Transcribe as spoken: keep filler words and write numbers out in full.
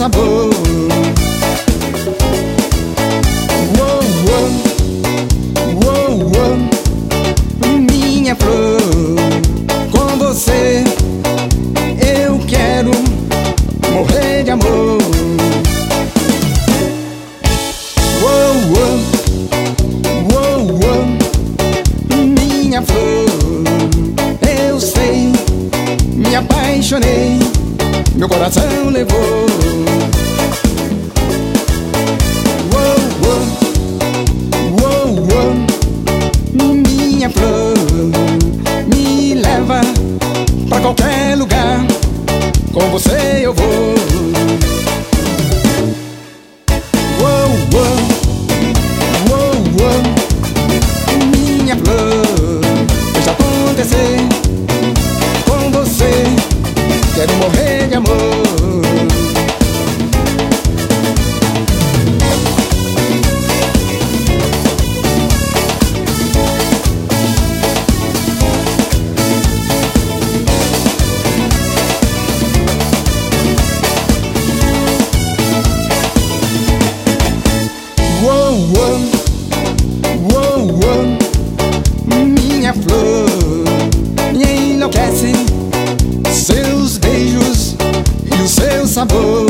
sabor. Uou, uou, uou, uou, minha flor, com você eu quero morrer de amor. Uou, uou, uou, uou, minha flor, eu sei, me apaixonei, meu coração levou. Uou, uou, uou, uou, minha flor, me leva pra qualquer lugar, com você eu vou. Uou, uou, uou, uou, minha flor, deixa acontecer, com você quero morrer de amor. Uou, uou, uou, uou, minha flor, me enlouquece seus beijos e o seu sabor.